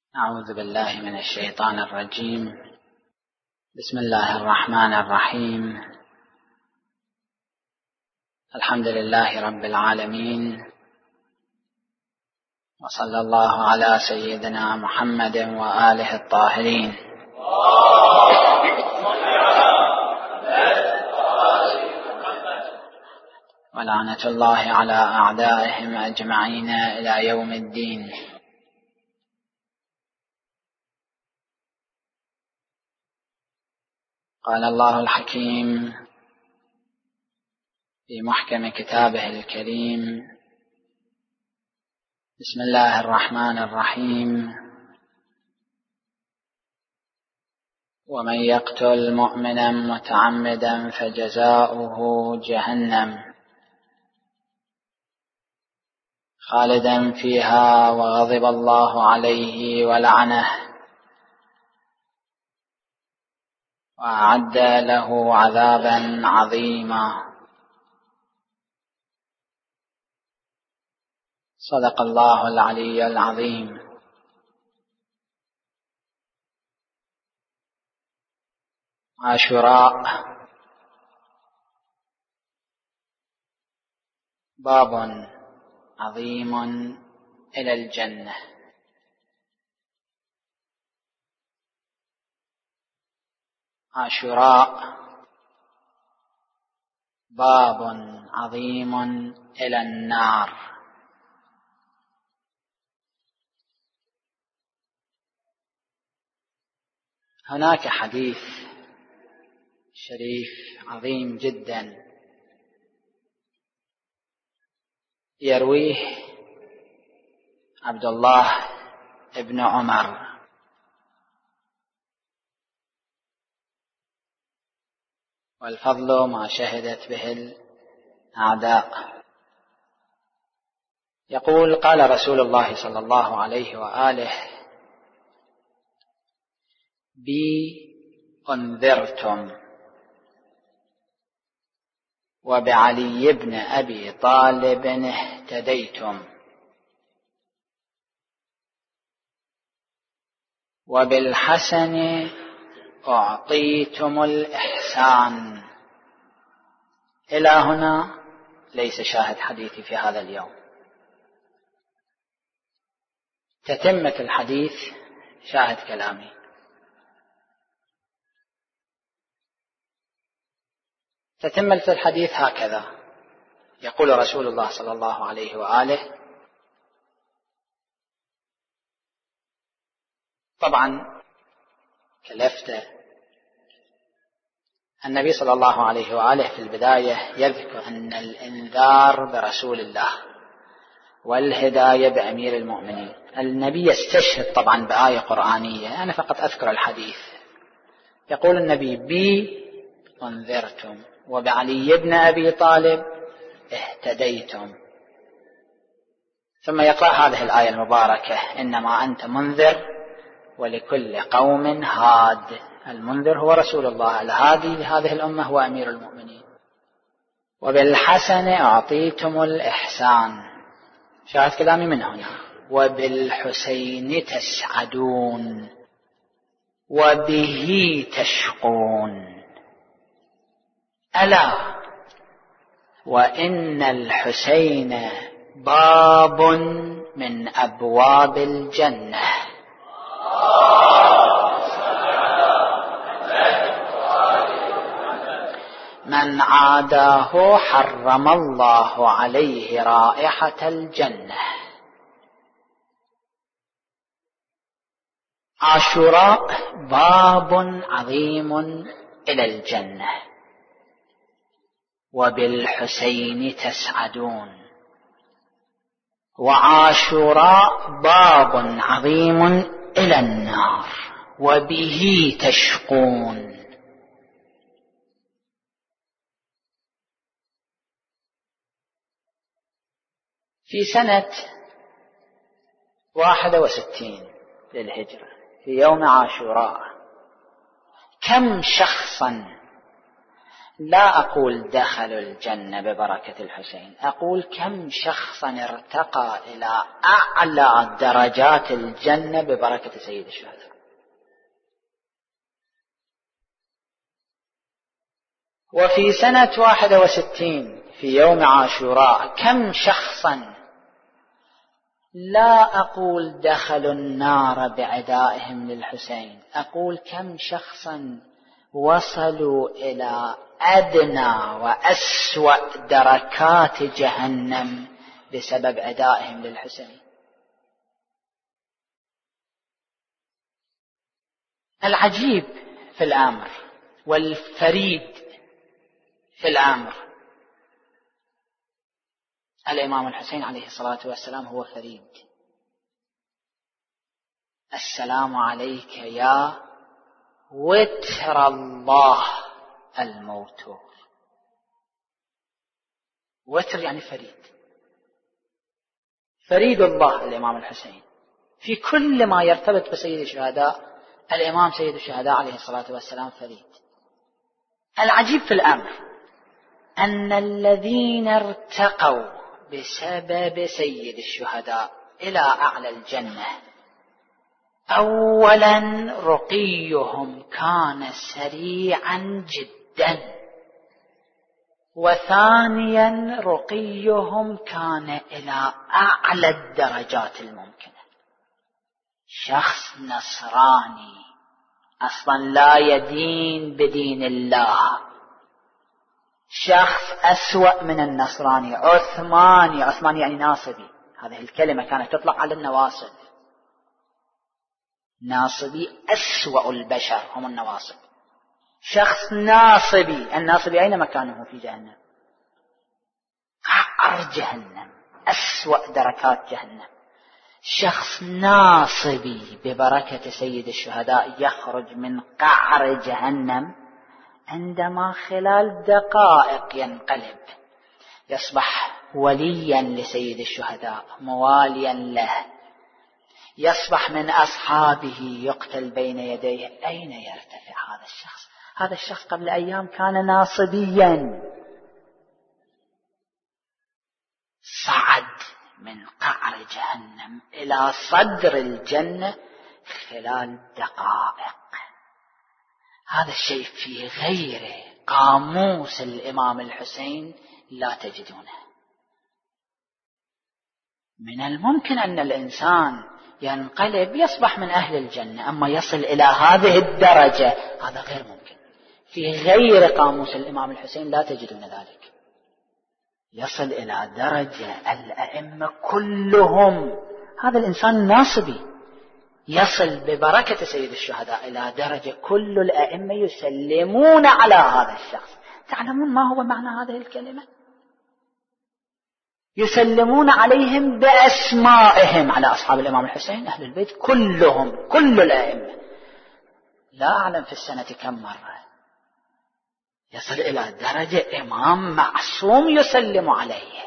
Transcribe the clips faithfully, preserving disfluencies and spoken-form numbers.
أعوذ بالله من الشيطان الرجيم. بسم الله الرحمن الرحيم. الحمد لله رب العالمين، وصلى الله على سيدنا محمد وآله الطاهرين. ولعنة الله على أعدائهم أجمعين إلى يوم الدين. قال الله الحكيم في محكم كتابه الكريم: بسم الله الرحمن الرحيم. ومن يقتل مؤمنا متعمدا فجزاؤه جهنم خالدا فيها وغضب الله عليه ولعنه وأعد له عذابا عظيما. صدق الله العلي العظيم. عاشوراء باب عظيم إلى الجنة. عاشوراء باب عظيم إلى النار. هناك حديث شريف عظيم جدا يرويه عبد الله ابن عمر والفضل ما شهدت به الأعداء. يقول: قال رسول الله صلى الله عليه وآله: بي أنذرتم وبعلي بن أبي طالب اهتديتم وبالحسن أعطيتم الإحسان. إلى هنا ليس شاهد حديثي في هذا اليوم. تتمة الحديث شاهد كلامي. تتمة الحديث هكذا: يقول رسول الله صلى الله عليه وآله، طبعا كلفته النبي صلى الله عليه وآله في البداية يذكر أن الإنذار برسول الله والهداية بأمير المؤمنين. النبي يستشهد طبعا بآية قرآنية، أنا فقط أذكر الحديث. يقول النبي: بي أنذرتم وبعلي بن أبي طالب اهتديتم. ثم يقرأ هذه الآية المباركة: إنما أنت منذر ولكل قوم هاد. المنذر هو رسول الله، الهادي لهذه الأمة هو أمير المؤمنين. وبالحسن أعطيتم الإحسان. شاهد كلامي من هنا: وبالحسين تسعدون وبه تشقون. ألا وإن الحسين باب من أبواب الجنة من عاداه حرم الله عليه رائحة الجنة. عاشوراء باب عظيم إلى الجنة. وبالحسين تسعدون. وعاشوراء باب عظيم إلى النار وبه تشقون. في سنة واحد وستين للهجرة في يوم عاشوراء كم شخصا لا أقول دخلوا الجنة ببركة الحسين، أقول كم شخصا ارتقى إلى أعلى درجات الجنة ببركة سيد الشهداء. وفي سنة واحد وستين في يوم عاشوراء كم شخصا، لا أقول دخلوا النار بعدائهم للحسين، أقول كم شخصا وصلوا إلى أدنى وأسوأ دركات جهنم بسبب عدائهم للحسين. العجيب في الأمر والفريد في الأمر، الإمام الحسين عليه الصلاة والسلام هو فريد. السلام عليك يا وتر الله الموتور. وتر يعني فريد، فريد الله الإمام الحسين في كل ما يرتبط بسيد الشهداء. الإمام سيد الشهداء عليه الصلاة والسلام فريد. العجيب في الأمر أن الذين ارتقوا بسبب سيد الشهداء إلى أعلى الجنة، أولا رقيهم كان سريعا جدا، وثانيا رقيهم كان إلى أعلى الدرجات الممكنة. شخص نصراني أصلا لا يدين بدين الله، شخص أسوأ من النصراني، عثماني. عثماني يعني ناصبي، هذه الكلمة كانت تطلق على النواصب. ناصبي أسوأ البشر هم النواصب. شخص ناصبي، الناصبي أين مكانه في جهنم؟ قعر جهنم، أسوأ دركات جهنم. شخص ناصبي ببركة سيد الشهداء يخرج من قعر جهنم عندما خلال دقائق ينقلب، يصبح وليا لسيد الشهداء، مواليا له، يصبح من أصحابه، يقتل بين يديه. أين يرتفع هذا الشخص؟ هذا الشخص قبل أيام كان ناصبيا، صعد من قعر جهنم إلى صدر الجنة خلال دقائق. هذا الشيء في غير قاموس الإمام الحسين لا تجدونه. من الممكن أن الإنسان ينقلب يصبح من أهل الجنة، أما يصل إلى هذه الدرجة هذا غير ممكن. في غير قاموس الإمام الحسين لا تجدون ذلك. يصل إلى درجة الأئمة كلهم، هذا الإنسان ناصبي، يصل ببركة سيد الشهداء إلى درجة كل الأئمة يسلمون على هذا الشخص. تعلمون ما هو معنى هذه الكلمة؟ يسلمون عليهم بأسمائهم، على أصحاب الإمام الحسين أهل البيت كلهم، كل الأئمة. لا أعلم في السنة كم مرة يصل إلى درجة إمام معصوم يسلم عليه.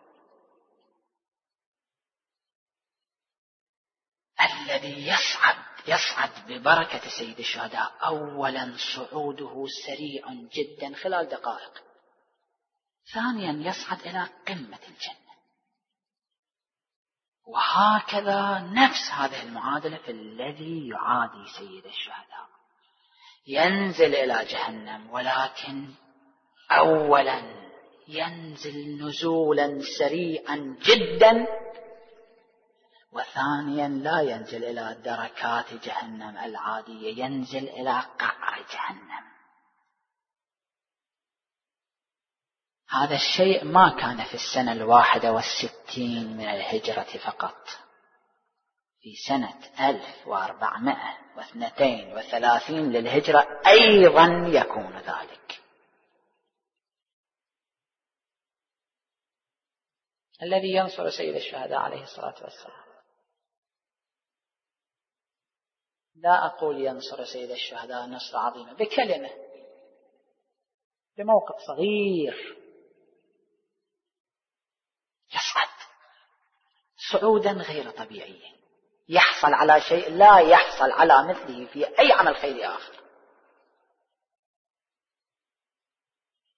الذي يصعد يصعد ببركة سيد الشهداء، أولا صعوده سريع جدا خلال دقائق، ثانيا يصعد إلى قمة الجنة، وهكذا نفس هذه المعادلة في الذي يعادي سيد الشهداء. ينزل إلى جهنم، ولكن أولا ينزل نزولا سريعا جدا، وثانيا لا ينزل إلى دركات جهنم العادية، ينزل إلى قعر جهنم. هذا الشيء ما كان في السنة الواحدة والستين من الهجرة فقط، في سنة ألف وأربعمائة واثنتين وثلاثين للهجرة أيضا يكون ذلك. الذي ينصر سيد الشهداء عليه الصلاة والسلام، لا أقول ينصر سيد الشهداء نصر عظيمة بكلمة، بموقف صغير يصعد صعودا غير طبيعي، يحصل على شيء لا يحصل على مثله في أي عمل خيري آخر.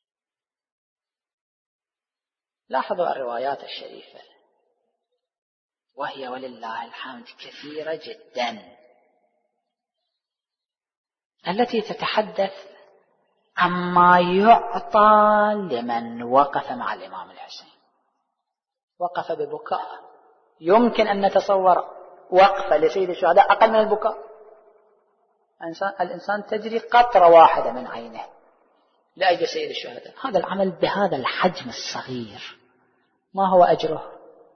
لاحظوا الروايات الشريفة وهي ولله الحمد كثيرة جدا التي تتحدث عما يعطى لمن وقف مع الإمام الحسين، وقف ببكاء. يمكن أن نتصور وقفة لسيد الشهداء أقل من البكاء. الإنسان تجري قطرة واحدة من عينه لأجل سيد الشهداء. هذا العمل بهذا الحجم الصغير ما هو أجره؟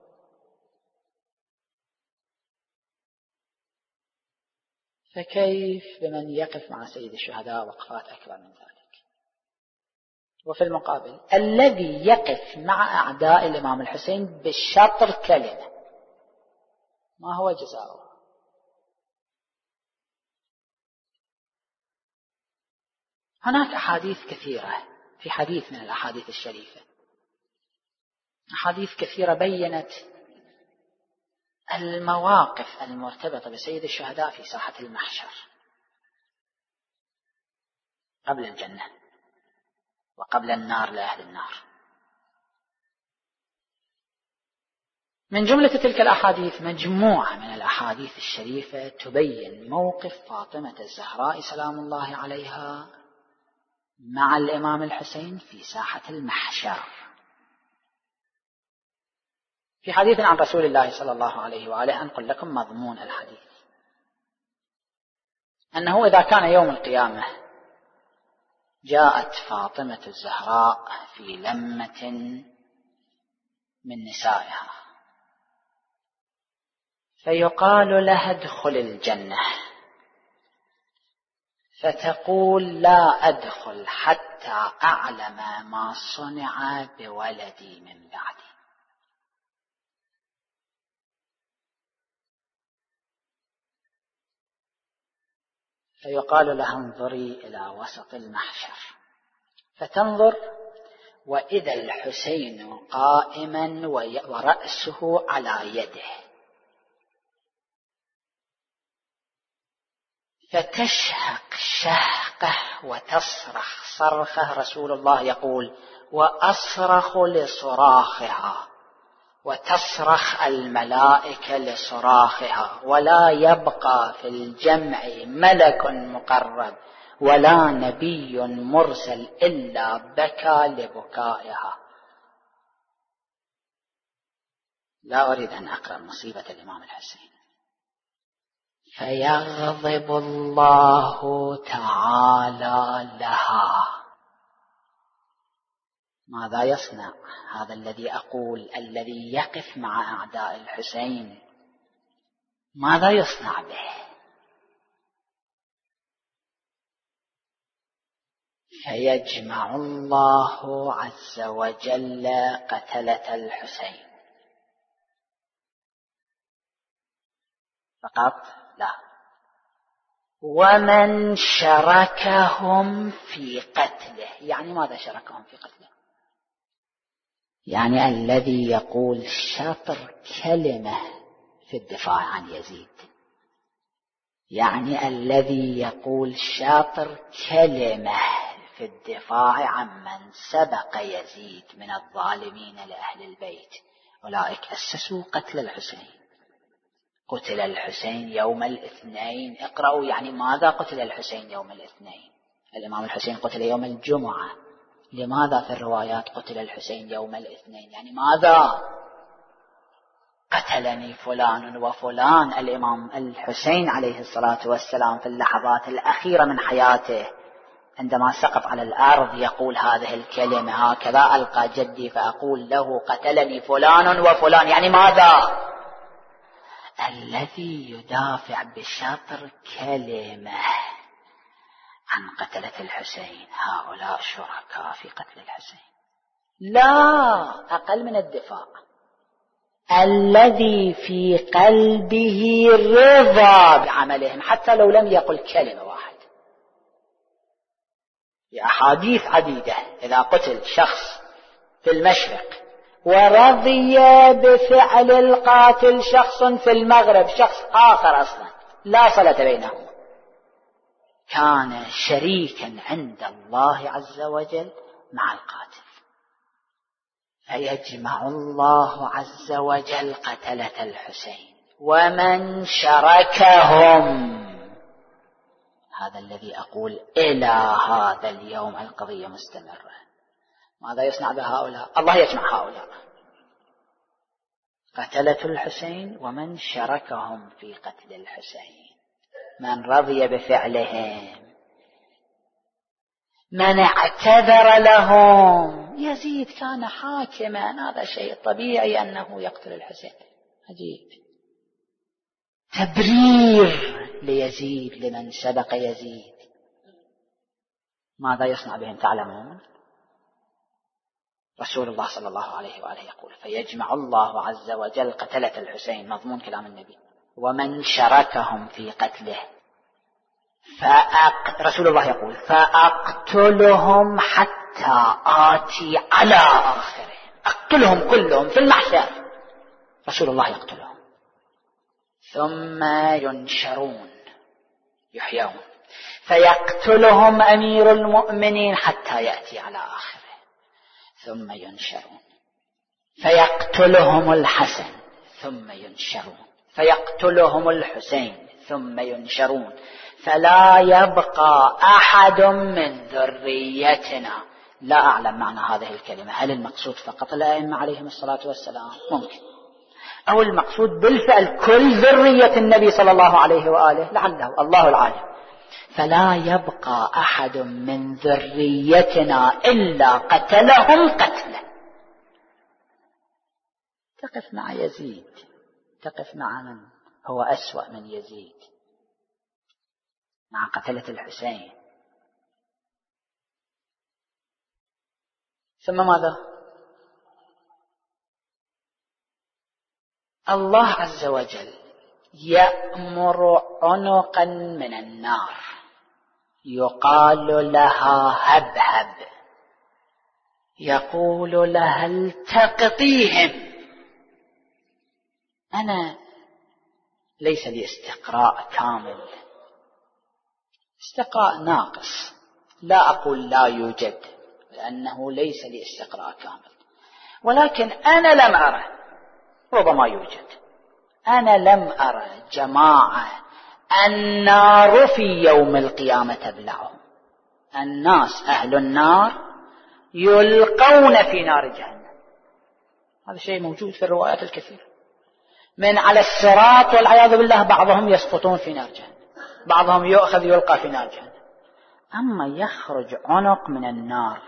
فكيف بمن يقف مع سيد الشهداء وقفات أكبر من ذلك؟ وفي المقابل الذي يقف مع أعداء الإمام الحسين بالشطر كلمة ما هو جزاؤه؟ هناك أحاديث كثيرة، في حديث من الأحاديث الشريفة أحاديث كثيرة بيّنت المواقف المرتبطة بسيد الشهداء في ساحة المحشر قبل الجنة وقبل النار لأهل النار. من جملة تلك الأحاديث مجموعة من الأحاديث الشريفة تبين موقف فاطمة الزهراء سلام الله عليها مع الإمام الحسين في ساحة المحشر. في حديث عن رسول الله صلى الله عليه وآله أنقل لكم مضمون الحديث، أنه إذا كان يوم القيامة جاءت فاطمة الزهراء في لمة من نسائها فيقال لها ادخل الجنة، فتقول لا أدخل حتى أعلم ما صنع بولدي من بعدي. فيقال لها انظري إلى وسط المحشر، فتنظر وإذا الحسين قائما ورأسه على يده، فتشهق شهقه وتصرخ صرخه. رسول الله يقول وأصرخ لصراخها وتصرخ الملائكة لصراخها، ولا يبقى في الجمع ملك مقرب ولا نبي مرسل إلا بكى لبكائها. لا أريد أن أقرأ مصيبة الإمام الحسين. فيغضب الله تعالى لها. ماذا يصنع هذا الذي أقول الذي يقف مع أعداء الحسين؟ ماذا يصنع به؟ فيجمع الله عز وجل قتلة الحسين فقط؟ لا، ومن شركهم في قتله. يعني ماذا شركهم في قتله؟ يعني الذي يقول شطر كلمة في الدفاع عن يزيد، يعني الذي يقول شطر كلمة في الدفاع عن من سبق يزيد من الظالمين لأهل البيت. أولئك أسسوا قتل الحسين. قتل الحسين يوم الاثنين. اقرأوا يعني ماذا قتل الحسين يوم الاثنين؟ الإمام الحسين قتل يوم الجمعة. لماذا في الروايات قتل الحسين يوم الاثنين؟ يعني ماذا؟ قتلني فلان وفلان. الإمام الحسين عليه الصلاة والسلام في اللحظات الأخيرة من حياته عندما سقط على الأرض يقول هذه الكلمة هكذا ألقى جدي فأقول له قتلني فلان وفلان. يعني ماذا؟ الذي يدافع بشطر كلمة عن قتلة الحسين هؤلاء شركاء في قتل الحسين. لا أقل من الدفاع. الذي في قلبه رضا بعملهم حتى لو لم يقل كلمة واحدة. في أحاديث عديدة إذا قتل شخص في المشرق ورضي بفعل القاتل شخص في المغرب، شخص آخر أصلا لا صلة بينهم، كان شريكا عند الله عز وجل مع القاتل. فيجمع الله عز وجل قتلة الحسين ومن شركهم. هذا الذي أقول إلى هذا اليوم القضية مستمرة. ماذا يصنع بهؤلاء؟ الله يجمع هؤلاء قتلة الحسين ومن شركهم في قتل الحسين، من رضي بفعلهم، من اعتذر لهم. يزيد كان حاكما، هذا شيء طبيعي أنه يقتل الحسين. عجيب. تبرير ليزيد لمن سبق يزيد. ماذا يصنع بهم تعلمون؟ رسول الله صلى الله عليه وآله يقول فيجمع الله عز وجل قتلة الحسين، مضمون كلام النبي، ومن شركهم في قتله. فأق... رسول الله يقول فأقتلهم حتى آتي على آخرهم، أقتلهم كلهم في المحشر. رسول الله يقتلهم ثم ينشرون، يحيون، فيقتلهم أمير المؤمنين حتى يأتي على آخره ثم ينشرون، فيقتلهم الحسن ثم ينشرون، فيقتلهم الحسين ثم ينشرون، فلا يبقى أحد من ذريتنا. لا أعلم معنى هذه الكلمة، هل المقصود فقط الأئمة عليهم الصلاة والسلام؟ ممكن، أو المقصود بالفعل كل ذرية النبي صلى الله عليه وآله، لعله الله العالم. فلا يبقى أحد من ذريتنا إلا قتلهم قتلا. تقف مع يزيد، تقف مع من هو أسوأ من يزيد، مع قتلة الحسين. ثم ماذا؟ الله عز وجل يأمر عنقا من النار يقال لها هبهب، يقول لها التقطيهم. أنا ليس لي استقراء كامل، استقراء ناقص، لا أقول لا يوجد لأنه ليس لي استقراء كامل، ولكن أنا لم أرى، ربما يوجد، أنا لم أرى جماعة النار في يوم القيامة تبلعهم. الناس أهل النار يلقون في نار جهنم، هذا شيء موجود في الروايات الكثيرة، من على الصراط والعياذ بالله بعضهم يسقطون في نار جهنم، بعضهم يؤخذ يلقى في نار جهنم. أما يخرج عنق من النار،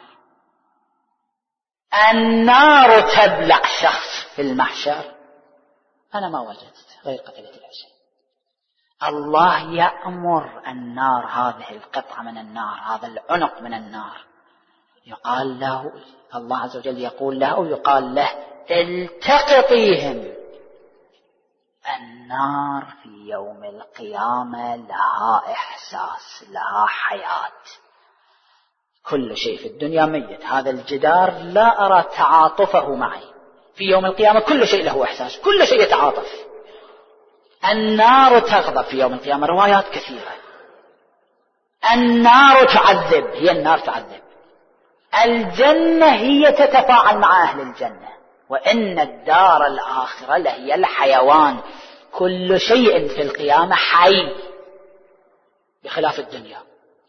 النار تبلع شخص في المحشر، أنا ما وجدت غير قتلة الحسين. الله يأمر النار، هذه القطعة من النار، هذا العنق من النار، يقال له، الله عز وجل يقول له، يقال له التقطيهم. النار في يوم القيامة لها إحساس، لها حياة. كل شيء في الدنيا ميت، هذا الجدار لا أرى تعاطفه معي، في يوم القيامة كل شيء له إحساس، كل شيء يتعاطف. النار تغضب في يوم القيامة، روايات كثيرة. النار تعذب، هي النار تعذب. الجنة هي تتفاعل مع أهل الجنة، وإن الدار الآخرة لهي الحيوان. كل شيء في القيامة حي بخلاف الدنيا.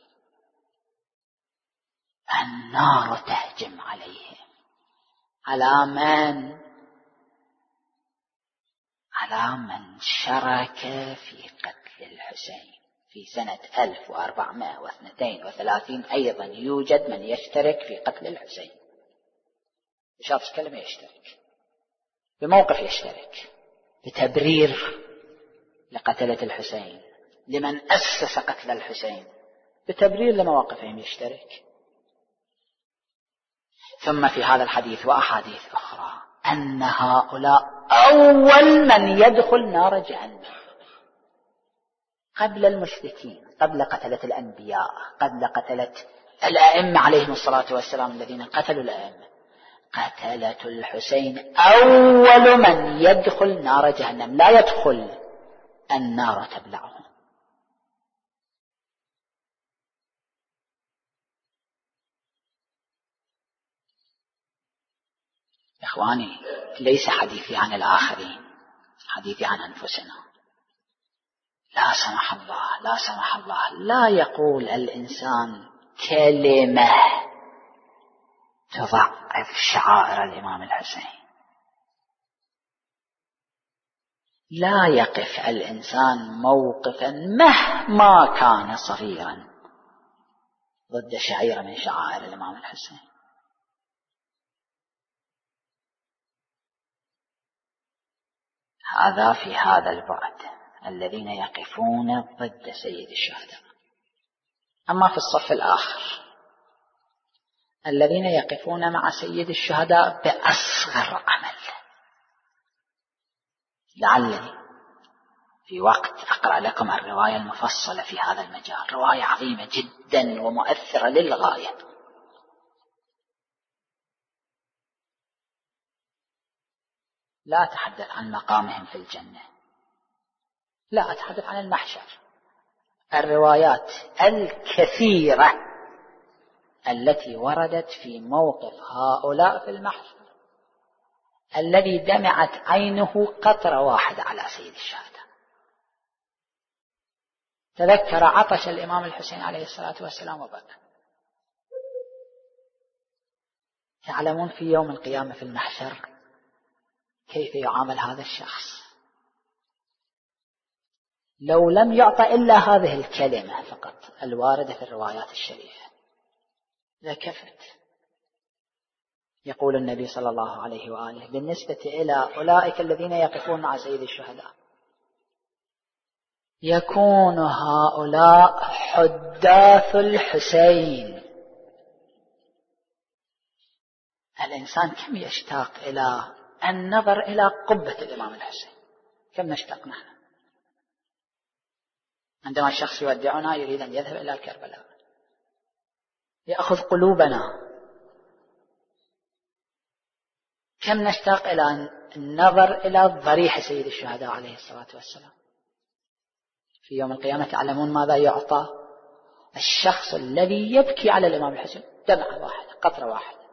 النار تهجم عليهم، على من؟ على من شارك في قتل الحسين في سنة ألف وأربعمائة واثنين وثلاثين. أيضا يوجد من يشترك في قتل الحسين، بشخص كلمة يشترك، بموقف يشترك، بتبرير لقتلة الحسين، لمن أسس قتل الحسين، بتبرير لمواقفهم يشترك. ثم في هذا الحديث وأحاديث أخرى أن هؤلاء أول من يدخل نار جهنم قبل المشركين، قبل قتلة الأنبياء، قبل قتلة الأئمة عليهم الصلاة والسلام الذين قتلوا الأئمة. قتلة الحسين أول من يدخل نار جهنم، لا يدخل النار تبلعه. إخواني، ليس حديثي عن الآخرين، حديثي عن أنفسنا. لا سمح الله، لا سمح الله، لا يقول الإنسان كلمة تضعف شعائر الإمام الحسين، لا يقف الإنسان موقفا مهما كان صغيرا ضد شعيرة من شعائر الإمام الحسين. هذا في هذا البعد الذين يقفون ضد سيد الشهداء. أما في الصف الآخر الذين يقفون مع سيد الشهداء بأصغر عمل، لعلني في وقت أقرأ لكم الرواية المفصلة في هذا المجال، رواية عظيمة جدا ومؤثرة للغاية. لا أتحدث عن مقامهم في الجنة، لا أتحدث عن المحشر. الروايات الكثيرة التي وردت في موقف هؤلاء في المحشر الذي دمعت عينه قطرة واحدة على سيد الشهداء. تذكر عطش الإمام الحسين عليه الصلاة والسلام وبكى. تعلمون في يوم القيامة في المحشر كيف يعامل هذا الشخص؟ لو لم يعطى إلا هذه الكلمة فقط الواردة في الروايات الشريفة لكفت. يقول النبي صلى الله عليه وآله بالنسبة إلى أولئك الذين يقفون مع سيد الشهداء: يكون هؤلاء حداث الحسين. الإنسان كم يشتاق إلى النظر إلى قبة الإمام الحسين، كم نشتاق نحن عندما الشخص يودعنا يريد أن يذهب إلى كربلاء، يأخذ قلوبنا. كم نشتاق إلى النظر إلى ضريح سيد الشهداء عليه الصلاة والسلام. في يوم القيامة تعلمون ماذا يعطى الشخص الذي يبكي على الإمام الحسين؟ دمعة واحدة، قطرة واحدة.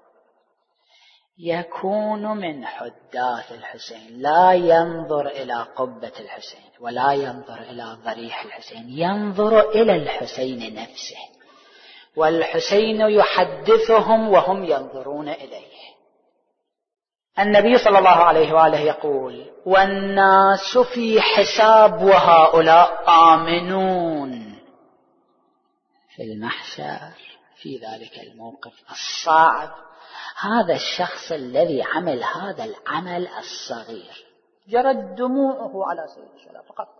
يكون من حداث الحسين، لا ينظر إلى قبة الحسين ولا ينظر إلى ضريح الحسين، ينظر إلى الحسين نفسه، والحسين يحدثهم وهم ينظرون إليه. النبي صلى الله عليه وآله يقول: والناس في حساب وهؤلاء آمنون. في المحشر في ذلك الموقف الصعب هذا الشخص الذي عمل هذا العمل الصغير جرت دموعه على سيد الشهداء فقط.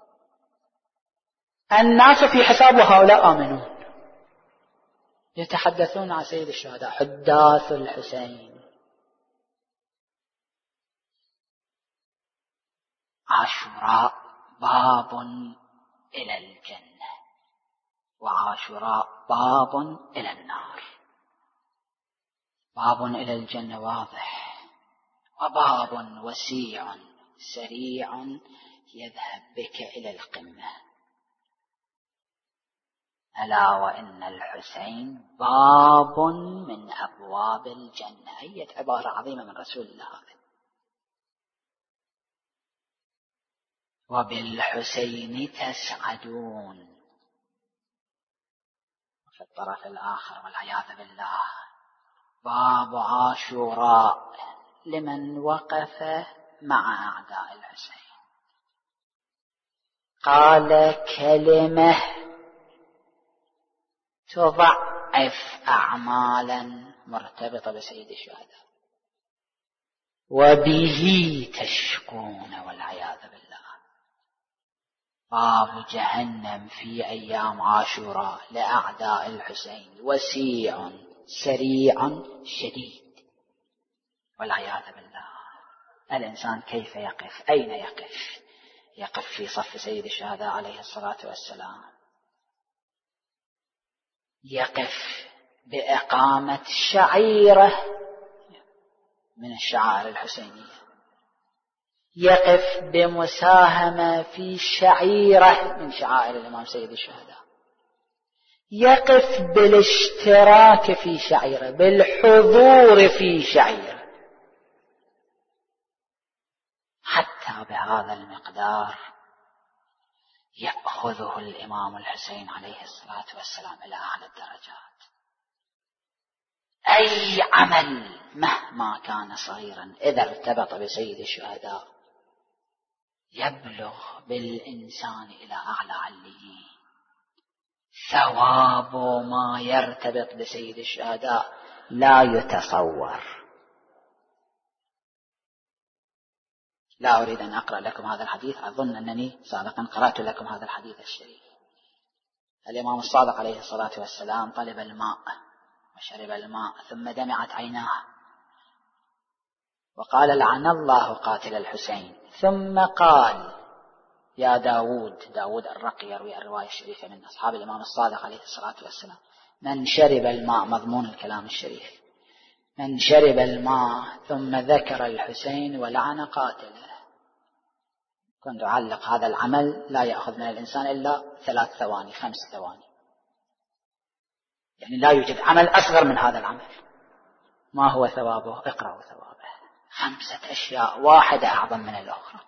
الناس في حساب وهؤلاء آمنون، يتحدثون عن سيد الشهداء حداث الحسين. عاشوراء باب إلى الجنة، وعاشوراء باب إلى النار. باب إلى الجنة واضح، وباب وسيع سريع يذهب بك إلى القمة. ألا وإن الحسين باب من أبواب الجنة. أية عبارة عظيمة من رسول الله. وبالحسين تسعدون. وفي الطرف الآخر والعياذ بالله باب عاشوراء لمن وقف مع أعداء الحسين. قال كلمة تضعف أعمالا مرتبطة بسيد الشهداء، وبه تشكون والعياذ بالله. باب جهنم في أيام عاشوراء لأعداء الحسين وسيع سريع شديد والعياذ بالله. الإنسان كيف يقف؟ أين يقف؟ يقف في صف سيد الشهداء عليه الصلاة والسلام، يقف بإقامة شعيرة من الشعائر الحسينية، يقف بمساهمة في شعيرة من شعائر الإمام سيد الشهداء، يقف بالاشتراك في شعيرة، بالحضور في شعيرة. عليها بهذا المقدار يأخذه الإمام الحسين عليه الصلاة والسلام إلى أعلى الدرجات. أي عمل مهما كان صغيرا إذا ارتبط بسيد الشهداء يبلغ بالإنسان إلى أعلى عليين. ثواب ما يرتبط بسيد الشهداء لا يتصور. لا أريد أن أقرأ لكم هذا الحديث، أظن أنني سابقا قرأت لكم هذا الحديث الشريف. الإمام الصادق عليه الصلاة والسلام طلب الماء وشرب الماء ثم دمعت عيناه وقال لعن الله قاتل الحسين، ثم قال يا داود، داود الرقي يروي الرواية الشريفة من أصحاب الإمام الصادق عليه الصلاة والسلام، من شرب الماء، مضمون الكلام الشريف، من شرب الماء ثم ذكر الحسين ولعن قاتله. كنت أعلق هذا العمل لا يأخذ من الإنسان إلا ثلاث ثواني خمس ثواني، يعني لا يوجد عمل أصغر من هذا العمل. ما هو ثوابه؟ اقرأوا ثوابه، خمسة أشياء واحدة أعظم من الأخرى.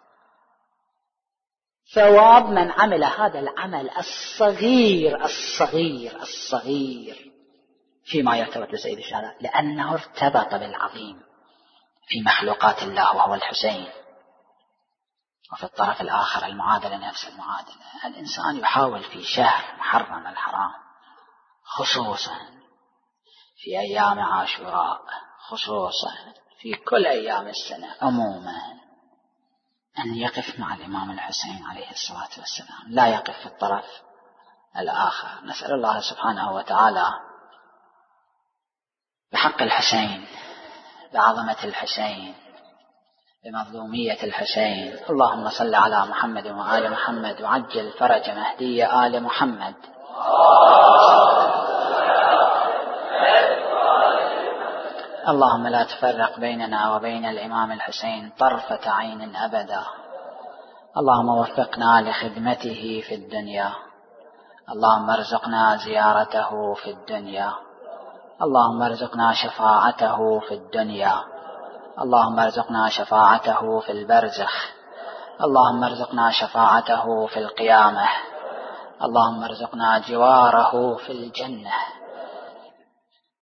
ثواب من عمل هذا العمل الصغير الصغير الصغير فيما يرتبط بسيد الشهداء، لأنه ارتبط بالعظيم في مخلوقات الله وهو الحسين. وفي الطرف الآخر المعادلة نفس المعادلة، الإنسان يحاول في شهر محرم الحرام، خصوصا في أيام عاشوراء، خصوصا في كل أيام السنة عموما، أن يقف مع الإمام الحسين عليه الصلاة والسلام، لا يقف في الطرف الآخر. نسأل الله سبحانه وتعالى بحق الحسين، بعظمة الحسين، بمظلومية الحسين، اللهم صل على محمد وآل محمد وعجل فرج مهدي آل محمد. اللهم لا تفرق بيننا وبين الإمام الحسين طرفة عين أبدا. اللهم وفقنا لخدمته في الدنيا، اللهم ارزقنا زيارته في الدنيا، اللهم ارزقنا شفاعته في الدنيا، اللهم ارزقنا شفاعته في البرزخ، اللهم ارزقنا شفاعته في القيامة، اللهم ارزقنا جواره في الجنة.